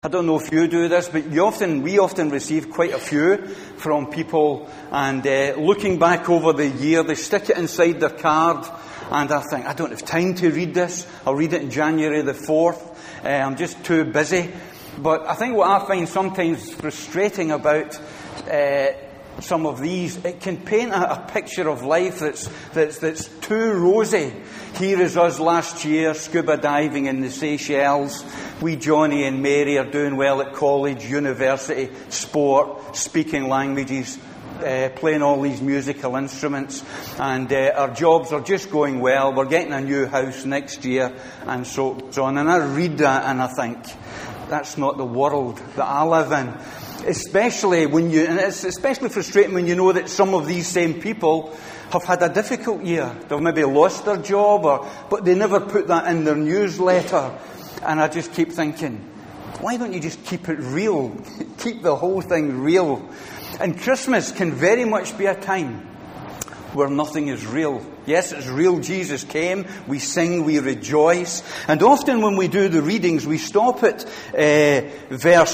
I don't know if you do this, but we often receive quite a few from people, and looking back over the year, they stick it inside their card, and I think, I don't have time to read this. I'll read it on January the 4th. I'm just too busy. But I think what I find sometimes frustrating about some of these, it can paint a picture of life that's too rosy. Here is us last year, scuba diving in the Seychelles. We, Johnny and Mary, are doing well at college, university, sport, speaking languages, playing all these musical instruments, and our jobs are just going well. We're getting a new house next year, and so on. And I read that and I think, that's not the world that I live in. Especially and it's especially frustrating when you know that some of these same people have had a difficult year. They've maybe lost their job, but they never put that in their newsletter. And I just keep thinking, why don't you just keep it real? Keep the whole thing real. And Christmas can very much be a time where nothing is real. Yes, it's real. Jesus came. We sing, we rejoice. And often when we do the readings, we stop at verse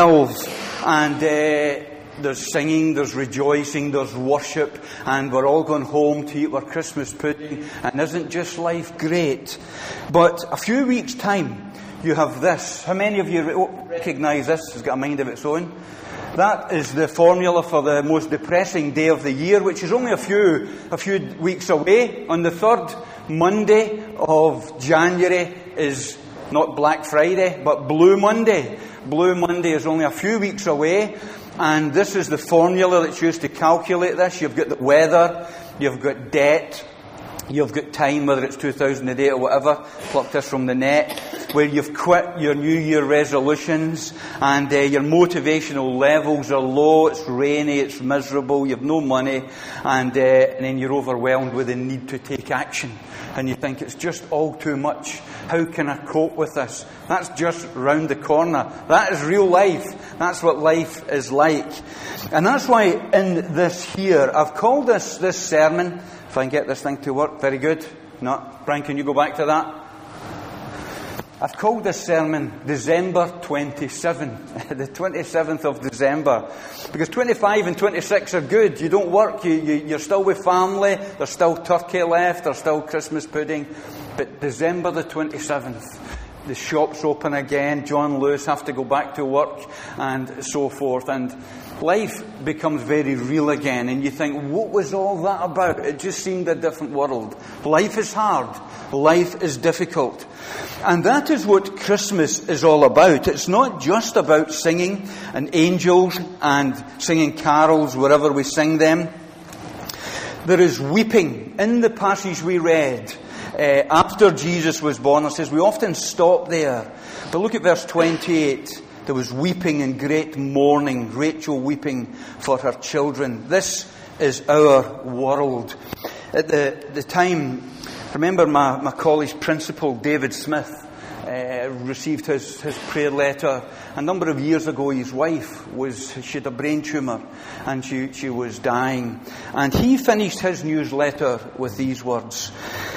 12. And there's singing, there's rejoicing, there's worship. And we're all going home to eat our Christmas pudding. And isn't just life great? But a few weeks' time, you have this. How many of you recognise this? It's got a mind of its own. That is the formula for the most depressing day of the year, which is only a few weeks away. On the third Monday of January is not Black Friday, but Blue Monday. Blue Monday is only a few weeks away, and this is the formula that's used to calculate this. You've got the weather, you've got debt, you've got time, whether it's 2008 or whatever, pluck this from the net, where you've quit your New Year resolutions, and your motivational levels are low, it's rainy, it's miserable, you've no money, and then you're overwhelmed with the need to take action. And you think, it's just all too much. How can I cope with this? That's just round the corner. That is real life. That's what life is like. And that's why in this here, I've called this sermon, if I can get this thing to work, very good. No, Brian, can you go back to that? I've called this sermon December 27, the 27th of December, because 25 and 26 are good. You don't work, you're still with family, there's still turkey left, there's still Christmas pudding, but December the 27th, the shops open again, John Lewis have to go back to work, and so forth, and life becomes very real again, and you think, what was all that about? It just seemed a different world. Life is hard. Life is difficult. And that is what Christmas is all about. It's not just about singing and angels and singing carols wherever we sing them. There is weeping. In the passage we read, after Jesus was born, it says we often stop there. But look at verse 28. There was weeping and great mourning, Rachel weeping for her children. This is our world. At the time, remember my college principal, David Smith, received his prayer letter. A number of years ago, his wife she had a brain tumour, and she was dying. And he finished his newsletter with these words.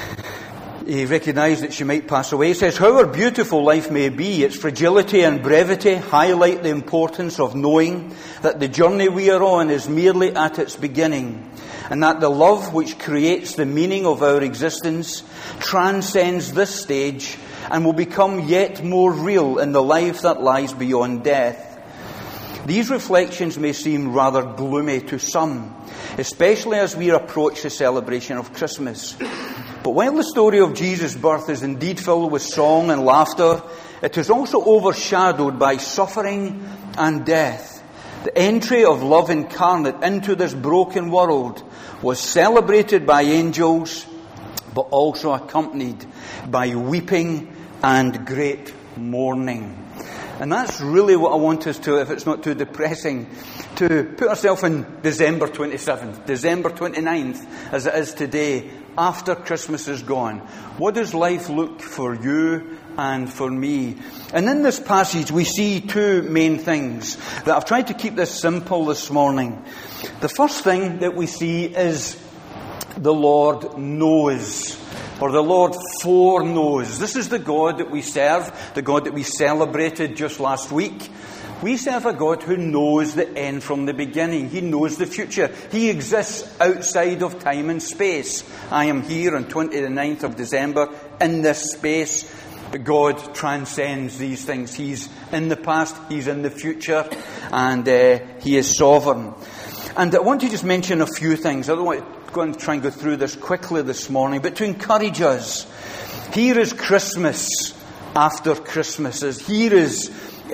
He recognised that she might pass away. He says, however beautiful life may be, its fragility and brevity highlight the importance of knowing that the journey we are on is merely at its beginning, and that the love which creates the meaning of our existence transcends this stage and will become yet more real in the life that lies beyond death. These reflections may seem rather gloomy to some, especially as we approach the celebration of Christmas. But while the story of Jesus' birth is indeed filled with song and laughter, it is also overshadowed by suffering and death. The entry of love incarnate into this broken world was celebrated by angels, but also accompanied by weeping and great mourning. And that's really what I want us to, if it's not too depressing, to put ourselves in December 27th, December 29th, as it is today, after Christmas is gone. What does life look for you and for me? And in this passage we see two main things that I've tried to keep this simple this morning. The first thing that we see is the Lord knows. or the Lord foreknows. This is the God that we serve, the God that we celebrated just last week. We serve a God who knows the end from the beginning. He knows the future. He exists outside of time and space. I am here on 29th of December in this space. But God transcends these things. He's in the past, He's in the future, and He is sovereign. And I want to just mention a few things. I don't want to go and try and go through this quickly this morning, but to encourage us. Here is Christmas after Christmas. Here is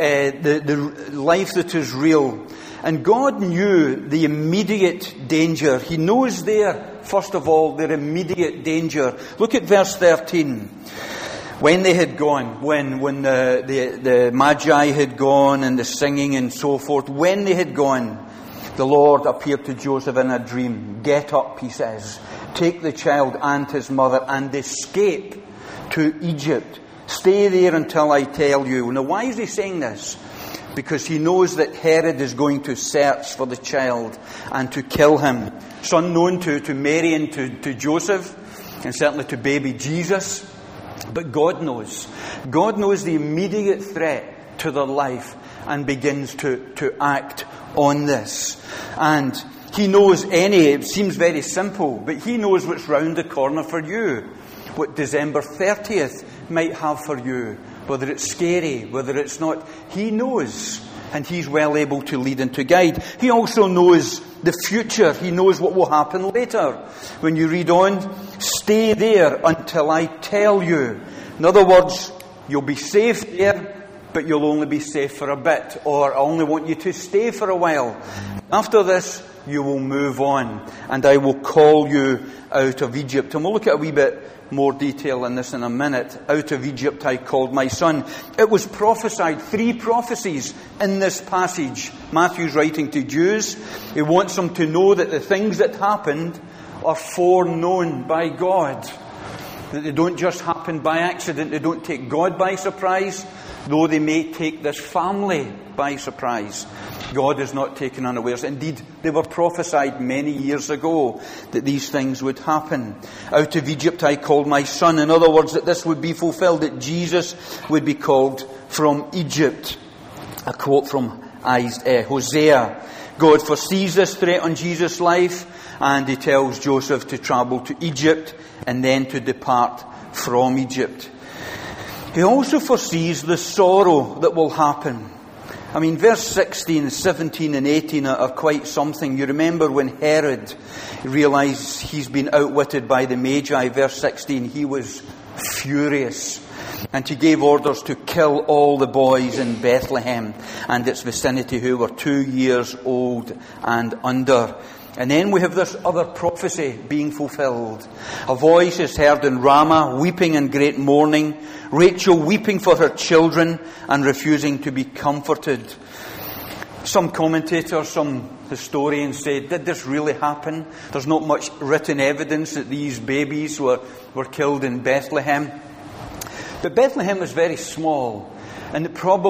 the life that is real. And God knew the immediate danger. He knows there, first of all, their immediate danger. Look at verse 13. When they had gone, when the Magi had gone and the singing and so forth, when they had gone, the Lord appeared to Joseph in a dream. Get up, He says. Take the child and his mother and escape to Egypt. Stay there until I tell you. Now, why is He saying this? Because He knows that Herod is going to search for the child and to kill him. It's unknown to Mary and to Joseph, and certainly to baby Jesus. But God knows. God knows the immediate threat to their life and begins to act on this. And He knows it seems very simple, but He knows what's round the corner for you. What December 30th might have for you. Whether it's scary, whether it's not. He knows. And He's well able to lead and to guide. He also knows the future. He knows what will happen later. When you read on, stay there until I tell you. In other words, you'll be safe there, but you'll only be safe for a bit. Or I only want you to stay for a while. After this, you will move on. And I will call you out of Egypt. And we'll look at a wee bit more detail in this in a minute. Out of Egypt I called my son. It was prophesied, 3 prophecies in this passage. Matthew's writing to Jews. He wants them to know that the things that happened are foreknown by God. That they don't just happen by accident. They don't take God by surprise, though they may take this family by surprise. God is not taken unawares. Indeed, they were prophesied many years ago that these things would happen. Out of Egypt I called my son. In other words, that this would be fulfilled, that Jesus would be called from Egypt. A quote from Hosea. God foresees this threat on Jesus' life, and He tells Joseph to travel to Egypt and then to depart from Egypt. He also foresees the sorrow that will happen. I mean, verse 16, 17 and 18 are quite something. You remember when Herod realized he's been outwitted by the Magi, verse 16, he was furious. And he gave orders to kill all the boys in Bethlehem and its vicinity who were 2 years old and under. And then we have this other prophecy being fulfilled. A voice is heard in Ramah, weeping in great mourning. Rachel weeping for her children and refusing to be comforted. Some commentators, some historians say, did this really happen? There's not much written evidence that these babies were killed in Bethlehem. But Bethlehem was very small, and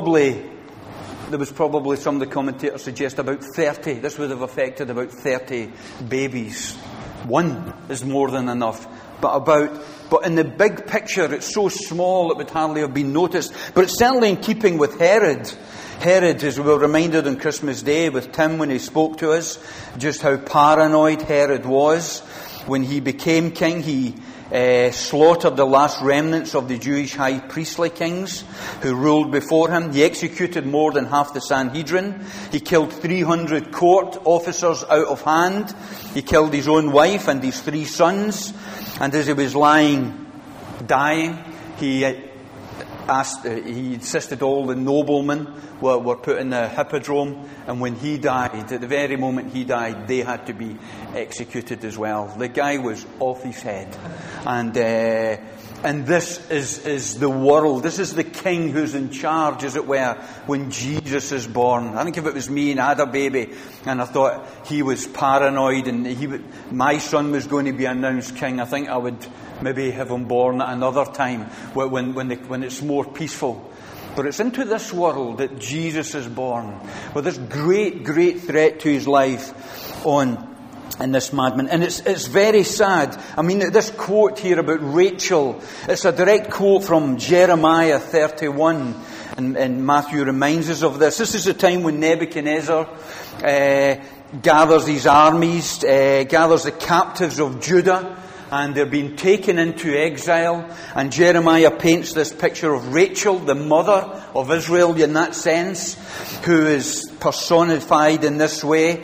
there was probably, some of the commentators suggest, about 30. This would have affected about 30 babies. One is more than enough. But in the big picture, it's so small it would hardly have been noticed. But it's certainly in keeping with Herod. Herod, as we were reminded on Christmas Day with Tim when he spoke to us, just how paranoid Herod was. When he became king, he slaughtered the last remnants of the Jewish high priestly kings who ruled before him. He executed more than half the Sanhedrin. He killed 300 court officers out of hand. He killed his own wife and his 3 sons. And as he was dying, he insisted all the noblemen were put in the hippodrome, and when he died, at the very moment he died, they had to be executed as well. The guy was off his head. And this is the world. This is the king who's in charge, as it were, when Jesus is born. I think if it was me and I had a baby and I thought he was paranoid and my son was going to be announced king, I think I would maybe have him born at another time when it's more peaceful. But it's into this world that Jesus is born, with this great, great threat to his life on in this madman. And it's very sad. I mean, this quote here about Rachel, it's a direct quote from Jeremiah 31. And Matthew reminds us of this. This is the time when Nebuchadnezzar gathers these armies, gathers the captives of Judah, and they're being taken into exile. And Jeremiah paints this picture of Rachel, the mother of Israel in that sense, who is personified in this way.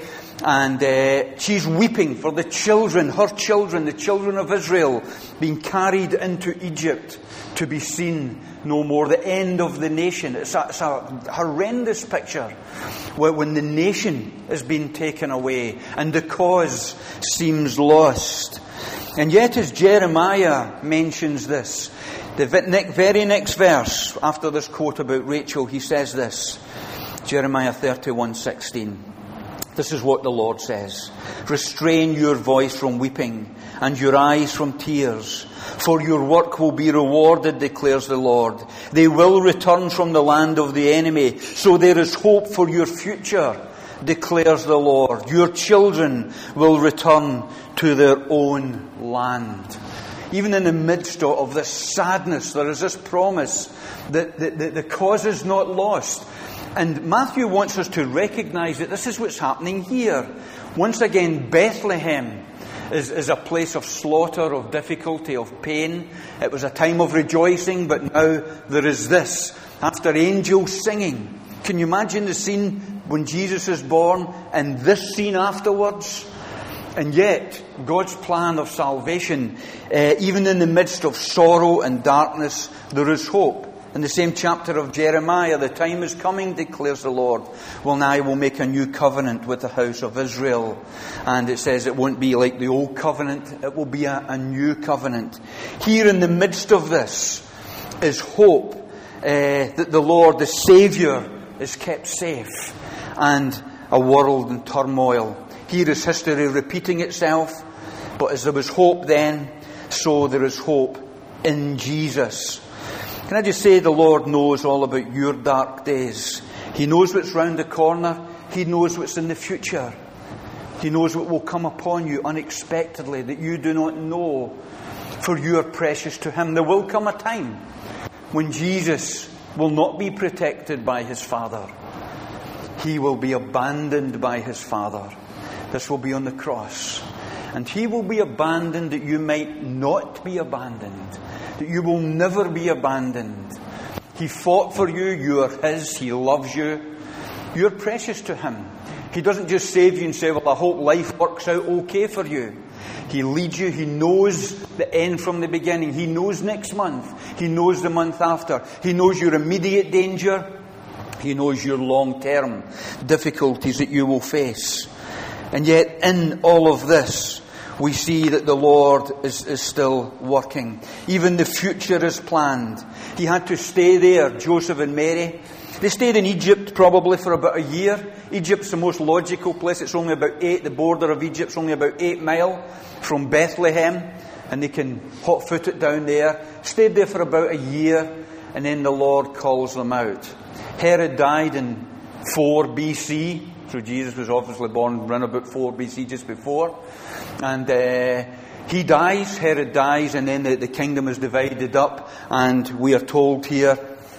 And she's weeping for the children, her children, the children of Israel, being carried into Egypt to be seen no more, the end of the nation. It's a horrendous picture when the nation is being taken away and the cause seems lost. And yet, as Jeremiah mentions this, the very next verse after this quote about Rachel, he says this, Jeremiah 31:16. This is what the Lord says. Restrain your voice from weeping and your eyes from tears, for your work will be rewarded, declares the Lord. They will return from the land of the enemy, so there is hope for your future, declares the Lord. Your children will return to their own land. Even in the midst of this sadness, there is this promise that the cause is not lost. And Matthew wants us to recognize that this is what's happening here. Once again, Bethlehem is a place of slaughter, of difficulty, of pain. It was a time of rejoicing, but now there is this. After angels singing, can you imagine the scene when Jesus is born and this scene afterwards? And yet, God's plan of salvation, even in the midst of sorrow and darkness, there is hope. In the same chapter of Jeremiah, the time is coming, declares the Lord, when I will make a new covenant with the house of Israel. And it says it won't be like the old covenant, it will be a new covenant. Here in the midst of this is hope that the Lord, the Saviour, is kept safe, and a world in turmoil. Here is history repeating itself, but as there was hope then, so there is hope in Jesus. Can I just say the Lord knows all about your dark days. He knows what's round the corner. He knows what's in the future. He knows what will come upon you unexpectedly that you do not know, for you are precious to Him. There will come a time when Jesus will not be protected by His Father. He will be abandoned by His Father. This will be on the cross. And He will be abandoned that you might not be abandoned. That you will never be abandoned. He fought for you. You are His. He loves you. You're precious to Him. He doesn't just save you and say, well, I hope life works out okay for you. He leads you. He knows the end from the beginning. He knows next month. He knows the month after. He knows your immediate danger. He knows your long-term difficulties that you will face. And yet, in all of this, we see that the Lord is still working. Even the future is planned. He had to stay there, Joseph and Mary. They stayed in Egypt probably for about a year. Egypt's the most logical place. It's only about the border of Egypt's only about 8 miles from Bethlehem. And they can hot-foot it down there. Stayed there for about a year, and then the Lord calls them out. Herod died in 4 BC. So Jesus was obviously born around about 4 BC, just before. And he dies, Herod dies, and then the kingdom is divided up. And we are told here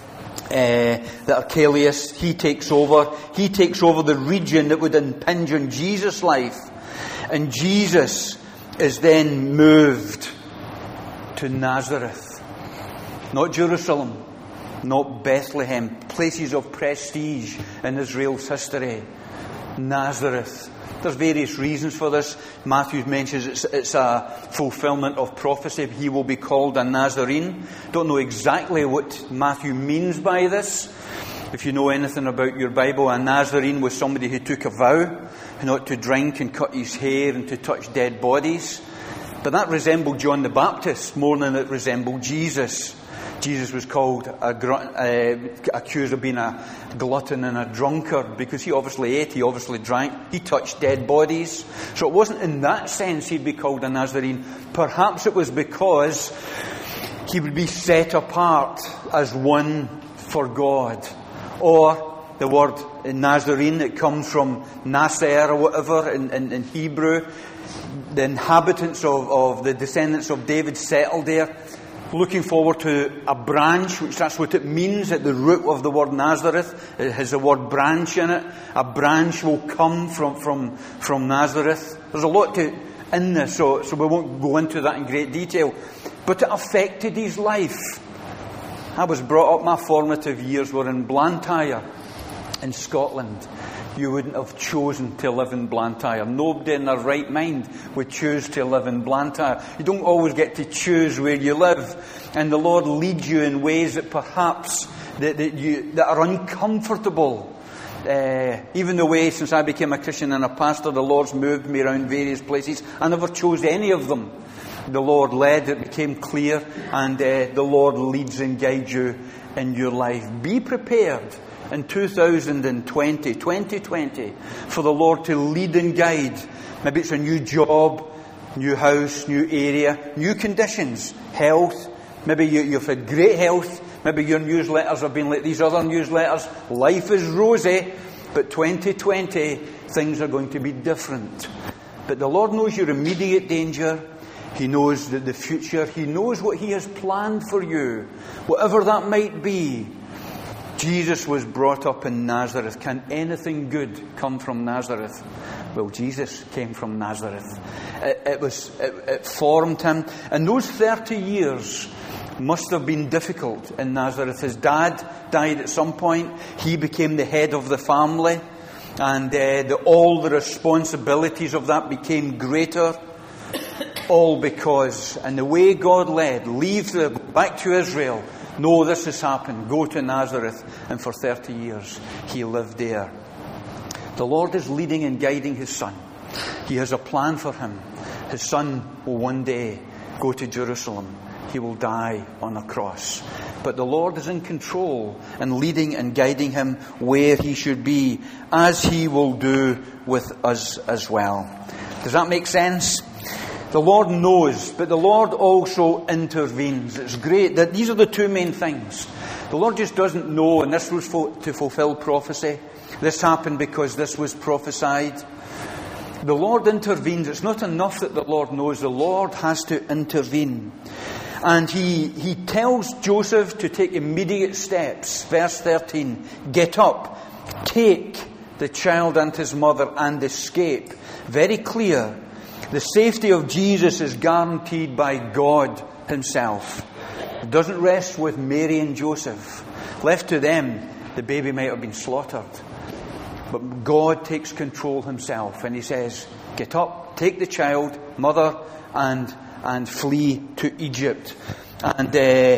that Archelaus, he takes over. He takes over the region that would impinge on Jesus' life. And Jesus is then moved to Nazareth. Not Jerusalem, not Bethlehem. Places of prestige in Israel's history. Nazareth. There's various reasons for this. Matthew mentions it's a fulfillment of prophecy. He will be called a Nazarene. Don't know exactly what Matthew means by this. If you know anything about your Bible, a Nazarene was somebody who took a vow not to drink and cut his hair and to touch dead bodies. But that resembled John the Baptist more than it resembled Jesus. Jesus was called accused of being a glutton and a drunkard because he obviously ate, he obviously drank, he touched dead bodies. So it wasn't in that sense he'd be called a Nazarene. Perhaps it was because he would be set apart as one for God. Or The word Nazarene, it comes from Nasser or whatever in Hebrew. The inhabitants of the descendants of David settled there, looking forward to a branch, which that's what it means at the root of the word Nazareth. It has the word branch in it. A branch will come from Nazareth. There's a lot in this, so we won't go into that in great detail. But it affected his life. I was brought up, my formative years were in Blantyre, in Scotland. You wouldn't have chosen to live in Blantyre. Nobody in their right mind would choose to live in Blantyre. You don't always get to choose where you live. And the Lord leads you in ways that perhaps that are uncomfortable. Even the way, since I became a Christian and a pastor, the Lord's moved me around various places. I never chose any of them. The Lord led, it became clear, and the Lord leads and guides you in your life. Be prepared in 2020, for the Lord to lead and guide. Maybe it's a new job, new house, new area, new conditions, health. Maybe you've had great health. Maybe your newsletters have been like these other newsletters. Life is rosy, but 2020, things are going to be different. But the Lord knows your immediate danger. He knows the future. He knows what He has planned for you, whatever that might be. Jesus was brought up in Nazareth. Can anything good come from Nazareth? Well, Jesus came from Nazareth. It formed him. And those 30 years must have been difficult in Nazareth. His dad died at some point. He became the head of the family. And all the responsibilities of that became greater. All because, and the way God led, back to Israel. No, this has happened. Go to Nazareth. And for 30 years, he lived there. The Lord is leading and guiding His Son. He has a plan for him. His Son will one day go to Jerusalem. He will die on a cross. But the Lord is in control and leading and guiding him where he should be, as He will do with us as well. Does that make sense? The Lord knows, but the Lord also intervenes. It's great that these are the two main things. The Lord just doesn't know, and this was to fulfill prophecy. This happened because this was prophesied. The Lord intervenes. It's not enough that the Lord knows. The Lord has to intervene. And He tells Joseph to take immediate steps. Verse 13, get up, take the child and his mother and escape. Very clear. The safety of Jesus is guaranteed by God Himself. It doesn't rest with Mary and Joseph. Left to them, the baby might have been slaughtered. But God takes control Himself, and He says, get up, take the child, mother, and flee to Egypt. And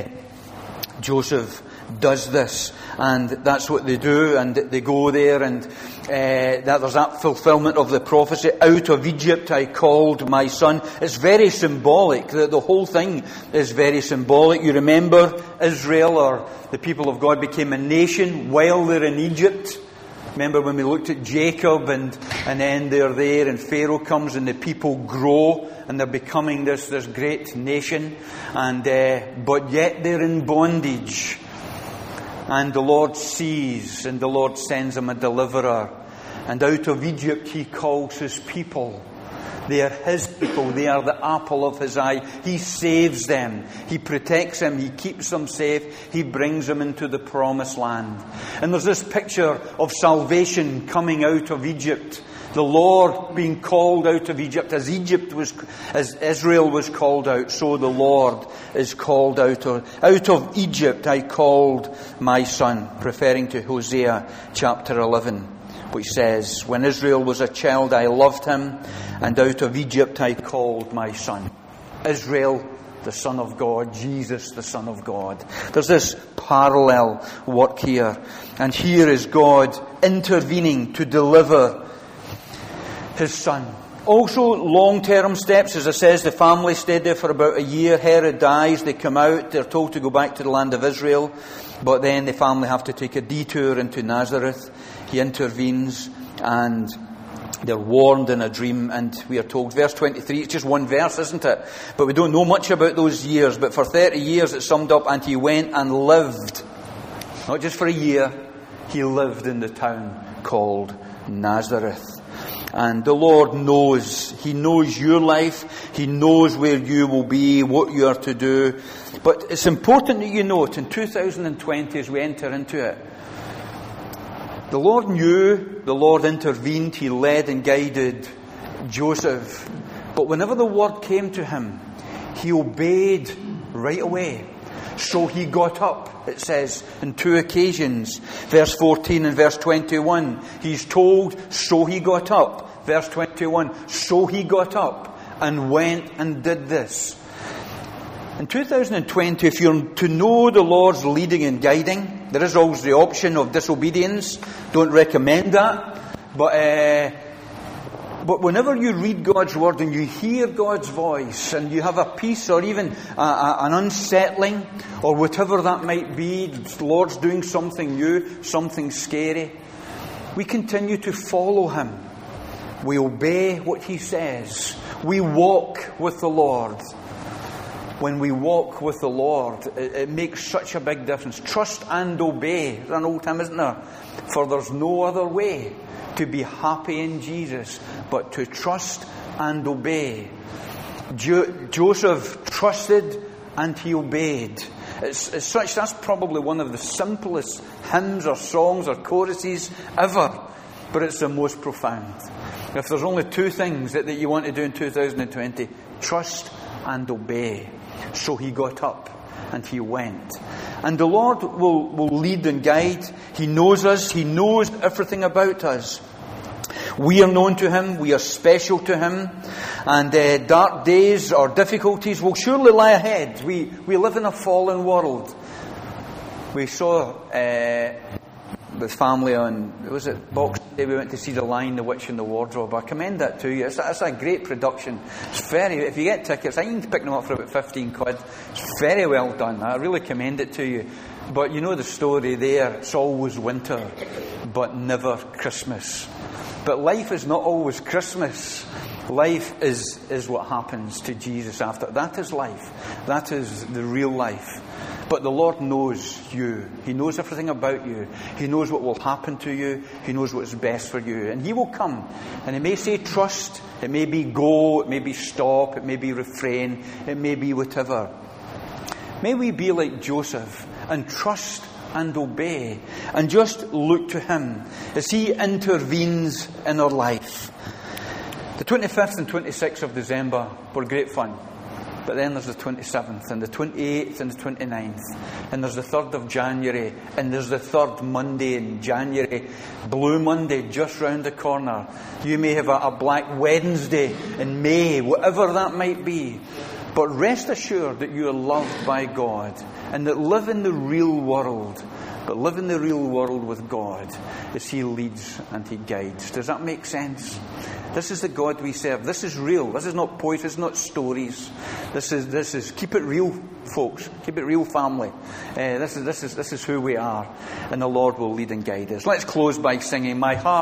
Joseph does this, and that's what they do, and they go there, and there's that fulfillment of the prophecy. Out of Egypt I called my son. It's very symbolic. The whole thing is very symbolic. You remember Israel, or the people of God, became a nation while they're in Egypt. Remember when we looked at Jacob, and then they're there, and Pharaoh comes, and the people grow, and they're becoming this great nation, and but yet they're in bondage. And the Lord sees, and the Lord sends him a deliverer. And out of Egypt He calls His people. They are His people. They are the apple of His eye. He saves them. He protects them. He keeps them safe. He brings them into the promised land. And there's this picture of salvation coming out of Egypt. The Lord being called out of Egypt. As Israel was called out, so the Lord is called out of Egypt I called my son. Referring to Hosea chapter 11, which says, when Israel was a child I loved him, and out of Egypt I called my son. Israel, the Son of God. Jesus, the Son of God. There's this parallel work here. And here is God intervening to deliver His Son. Also, long-term steps. As I says, the family stayed there for about a year. Herod dies. They come out. They're told to go back to the land of Israel. But then the family have to take a detour into Nazareth. He intervenes, and they're warned in a dream. And we are told, verse 23, it's just one verse, isn't it? But we don't know much about those years. But for 30 years it's summed up, and he went and lived. Not just for a year. he lived in the town called Nazareth. And the Lord knows. He knows your life. He knows where you will be, what you are to do. But it's important that you note, in 2020, as we enter into it, the Lord knew, the Lord intervened, He led and guided Joseph. But whenever the word came to him, he obeyed right away. So he got up, it says, on 2 occasions. Verse 14 and verse 21. He's told, so he got up. Verse 21, so he got up and went and did this. In 2020, if you're to know the Lord's leading and guiding, there is always the option of disobedience. Don't recommend that. But whenever you read God's Word and you hear God's voice and you have a peace or even an unsettling or whatever that might be, the Lord's doing something new, something scary, we continue to follow Him. We obey what He says. We walk with the Lord. When we walk with the Lord, it makes such a big difference. Trust and obey. There's an old hymn, isn't there? For there's no other way to be happy in Jesus but to trust and obey. Joseph trusted and he obeyed. It's such, that's probably one of the simplest hymns or songs or choruses ever, but it's the most profound. If there's only two things that you want to do in 2020, trust and obey. So he got up and he went. And the Lord will lead and guide. He knows us. He knows everything about us. We are known to Him. We are special to Him. And dark days or difficulties will surely lie ahead. We live in a fallen world. We saw with family on, was it Boxing Day, we went to see The Lion, the Witch and the Wardrobe. I commend that to you. It's a great production. It's if you get tickets, I think you can pick them up for about 15 quid. It's very well done. I really commend it to you. But you know the story there. It's always winter, but never Christmas. But life is not always Christmas. Life is what happens to Jesus after. That is life. That is the real life. But the Lord knows you. He knows everything about you. He knows what will happen to you. He knows what's best for you. And He will come. And He may say trust. It may be go. It may be stop. It may be refrain. It may be whatever. May we be like Joseph and trust and obey and just look to Him as He intervenes in our life. The 25th and 26th of December were great fun. But then there's the 27th and the 28th and the 29th. And there's the 3rd of January. And there's the 3rd Monday in January. Blue Monday just round the corner. You may have a Black Wednesday in May, whatever that might be. But rest assured that you are loved by God. And that live in the real world. But live in the real world with God as He leads and He guides. Does that make sense? This is the God we serve. This is real. This is not poetry. This is not stories. This is keep it real, folks. Keep it real, family. This is who we are, and the Lord will lead and guide us. Let's close by singing, "My heart